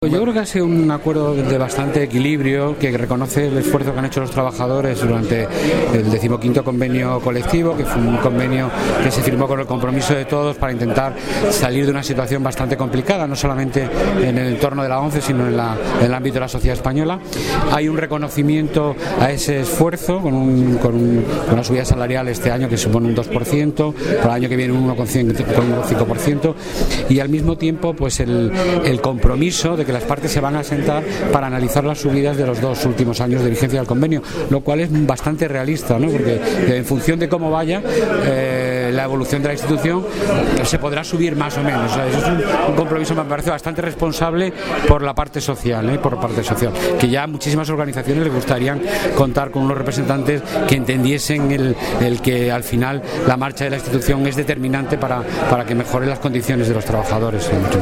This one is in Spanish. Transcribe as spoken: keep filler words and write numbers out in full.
Yo creo que ha sido un acuerdo de bastante equilibrio que reconoce el esfuerzo que han hecho los trabajadores durante el decimoquinto convenio colectivo, que fue un convenio que se firmó con el compromiso de todos para intentar salir de una situación bastante complicada, no solamente en el entorno de la ONCE, sino en, la, en el ámbito de la sociedad española. Hay un reconocimiento a ese esfuerzo con, un, con, un, con una subida salarial este año que supone un dos por ciento, para el año que viene un uno coma cinco por ciento, y al mismo tiempo pues el, el compromiso de que las partes se van a sentar para analizar las subidas de los dos últimos años de vigencia del convenio, lo cual es bastante realista, ¿no? Porque en función de cómo vaya eh, la evolución de la institución se podrá subir más o menos. O sea, eso es un, un compromiso, me parece, bastante responsable por la parte social, ¿eh? por la parte social, que ya muchísimas organizaciones les gustarían contar con unos representantes que entendiesen el, el que al final la marcha de la institución es determinante para, para que mejoren las condiciones de los trabajadores.